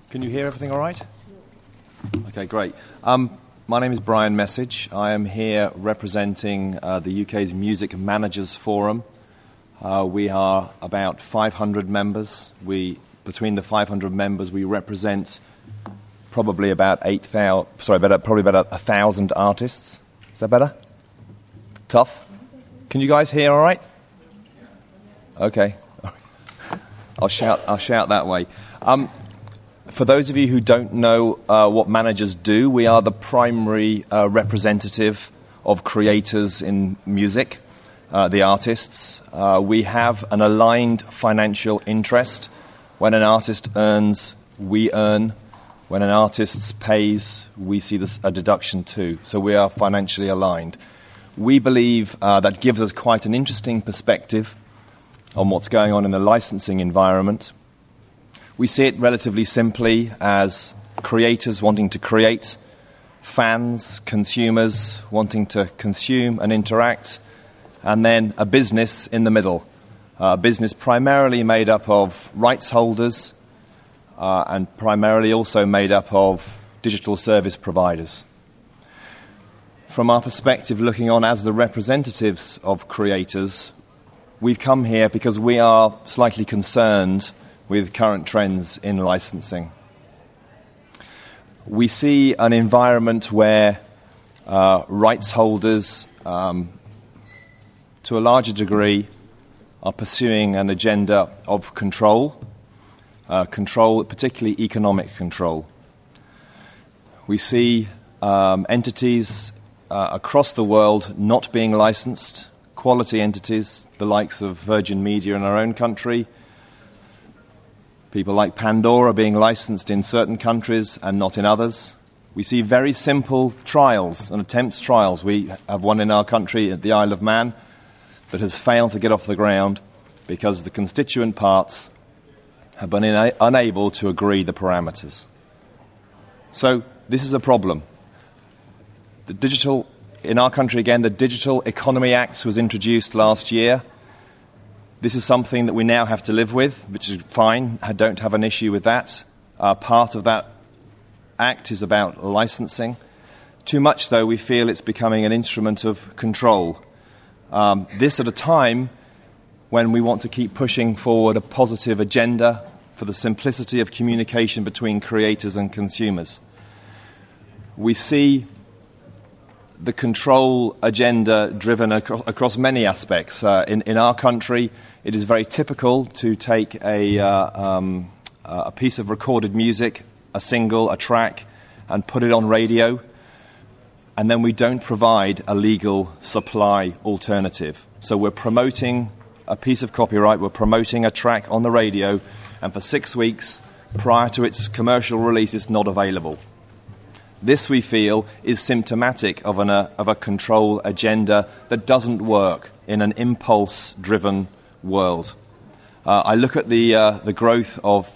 Can you hear everything all right? Okay, great. My name is Brian Message. I am here representing the UK's Music Managers Forum. We are about 500 members. Between the 500 members, we represent probably about 1,000 artists. Is that better? Tough? Can you guys hear all right? Okay. I'll shout that way. For those of you who don't know what managers do, we are the primary representative of creators in music, the artists. We have an aligned financial interest. When an artist earns, we earn. When an artist pays, we see a deduction too. So we are financially aligned. We believe that gives us quite an interesting perspective on what's going on in the licensing environment. We see it relatively simply as creators wanting to create, fans, consumers wanting to consume and interact, and then a business in the middle. A business primarily made up of rights holders and primarily also made up of digital service providers. From our perspective, looking on as the representatives of creators, we've come here because we are slightly concerned with current trends in licensing. We see an environment where rights holders, to a larger degree, are pursuing an agenda of control, particularly economic control. We see entities across the world not being licensed, quality entities, the likes of Virgin Media in our own country, people like Pandora being licensed in certain countries and not in others. We see very simple trials and attempts trials. We have one in our country at the Isle of Man that has failed to get off the ground because the constituent parts have been unable to agree the parameters. So this is a problem. In our country again, the Digital Economy Act was introduced last year. This is something that we now have to live with, which is fine. I don't have an issue with that. Part of that act is about licensing. Too much, though, we feel it's becoming an instrument of control. This at a time when we want to keep pushing forward a positive agenda for the simplicity of communication between creators and consumers. We see the control agenda driven across many aspects. In our country, it is very typical to take a piece of recorded music, a single, a track, and put it on radio, and then we don't provide a legal supply alternative. So we're promoting a piece of copyright, we're promoting a track on the radio, and for 6 weeks prior to its commercial release, it's not available. This, we feel, is symptomatic of a control agenda that doesn't work in an impulse-driven world. I look at the growth of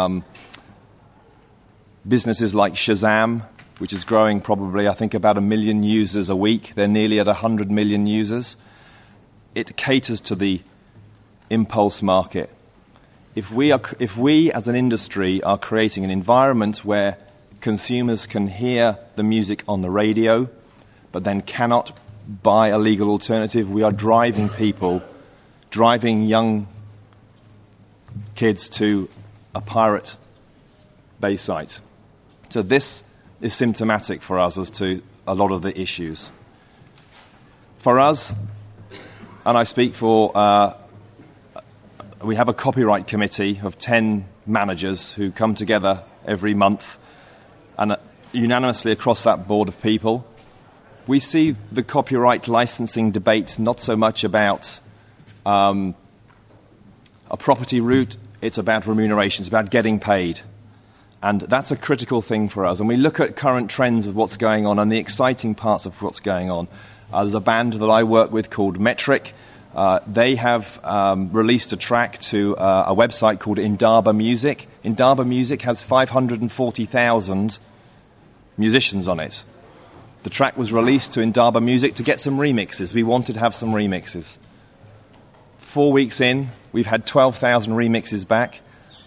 businesses like Shazam, which is growing probably, I think, about 1 million users a week. They're nearly at 100 million users. It caters to the impulse market. If we, as an industry, are creating an environment where consumers can hear the music on the radio, but then cannot buy a legal alternative, we are driving young kids to a pirate bay site. So this is symptomatic for us as to a lot of the issues. For us, and I speak for, we have a copyright committee of 10 managers who come together every month, and unanimously across that board of people, we see the copyright licensing debates not so much about a property route, it's about remuneration, it's about getting paid. And that's a critical thing for us. And we look at current trends of what's going on and the exciting parts of what's going on. There's a band that I work with called Metric. They have released a track to a website called Indaba Music. Indaba Music has 540,000 musicians on it. The track was released to Indaba Music to get some remixes. We wanted to have some remixes. 4 weeks in, we've had 12,000 remixes back.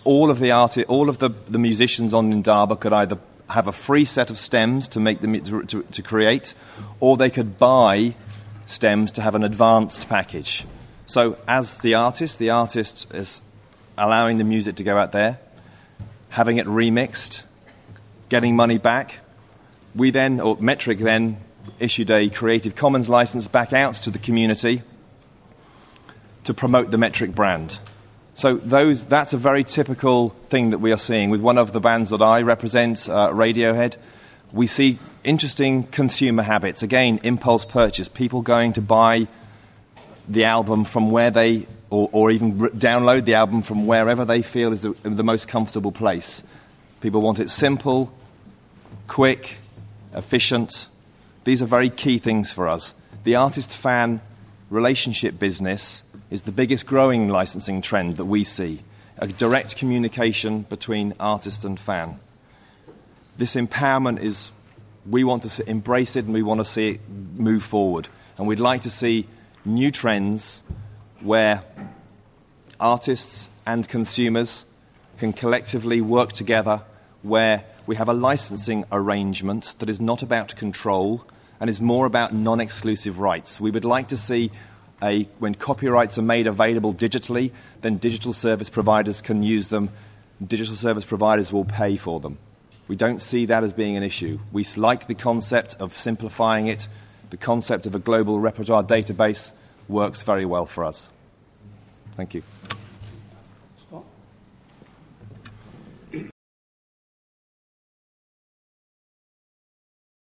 all of the musicians on Indaba could either have a free set of stems to make them to create, or they could buy stems to have an advanced package. So as the artist is allowing the music to go out there, having it remixed, getting money back. Metric then issued a Creative Commons license back out to the community to promote the Metric brand. So that's a very typical thing that we are seeing. With one of the bands that I represent, Radiohead, we see interesting consumer habits. Again, impulse purchase, people going to buy the album from where they, or even download the album from wherever they feel is the most comfortable place. People want it simple, quick, efficient. These are very key things for us. The artist-fan relationship business is the biggest growing licensing trend that we see, a direct communication between artist and fan. This empowerment is, we want to embrace it and we want to see it move forward. And we'd like to see new trends where artists and consumers can collectively work together, where we have a licensing arrangement that is not about control and is more about non-exclusive rights. We would like to see when copyrights are made available digitally, then digital service providers can use them. Digital service providers will pay for them. We don't see that as being an issue. We like the concept of simplifying it. The concept of a global repertoire database works very well for us. Thank you.